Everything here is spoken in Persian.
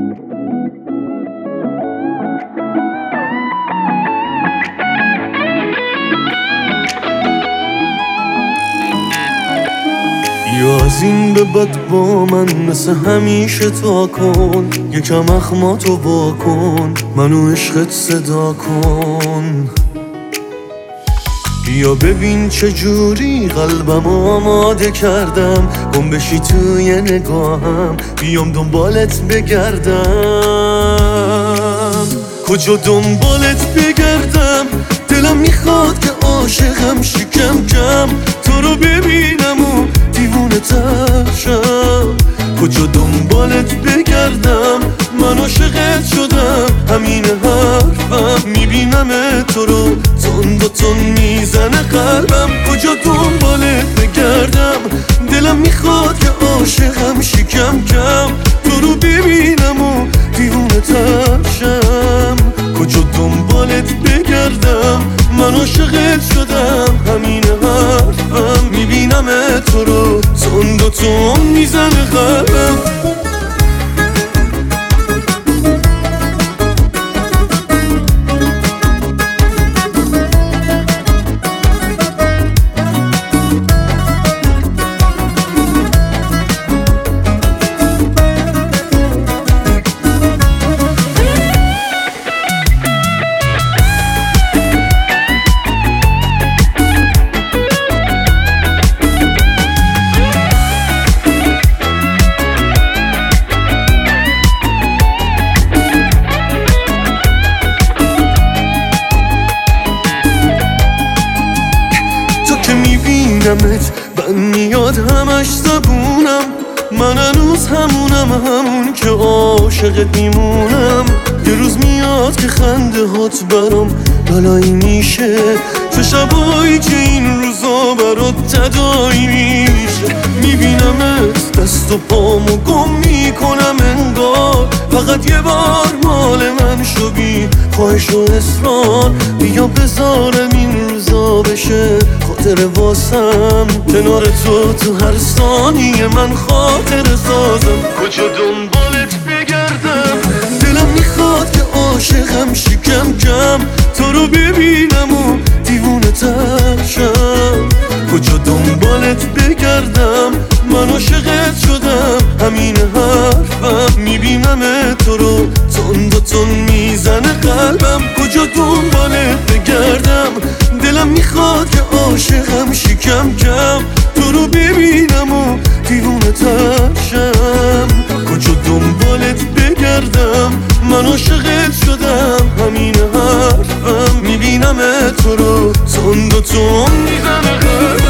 یا از این به بعد با من مثل همیشه تا کن، یکم اخماتو واکن، منو عشقت صدا کن. بیا ببین چجوری قلبم آماده کردم، گم بشی توی نگاهم، بیام دنبالت بگردم. کجا دنبالت بگردم؟ دلم میخواد که عاشقم شکم کم، تو رو ببینم و دیوونه تر شم. کجا دنبالت بگردم؟ من عاشقت شدم، همین حرفم، میبینم تو رو تند و تند میزنه قلبم. کجا دنبالت بگردم؟ دلم میخواد که عاشقم شکم کم، تو رو ببینم و دیوونه تر شم. کجا دنبالت بگردم؟ من عاشقت شدم، همین حرفم، میبینم تو رو تند و تند میزنه قلبم. میبینمت من میاد همش زبونم، من هنوز همون که عاشقت میمونم. یه روز میاد که خنده هات برام بلایی میشه، چه شبایی که این روزا برات تدایی میشه. میبینمت دست و پامو گم میکنم انگار، فقط یه بار مال من شو بی خواهش و اصرار. بیا بذارم این روزا بشه خاطر واسم، کنار تو هر ثانیه من خاطر سازم. کجا دنبالت بگردم؟ دلم میخواد که عاشقم شکم کم، تو رو ببینم و دیوونه تر شم. کجا دنبالت بگردم؟ من عاشقت شدم، همین حرفم، میبینم تو رو تند و تند میزنه قلبم. کجا دنبالت بگردم؟ دلم میخواد که عاشقم شکم کم، تو رو ببینم و دیوونه تر شم. کجا دنبالت بگردم؟ من عاشقت شدم، همین حرفم، میبینم تو رو تند و تند میزنه قلبم.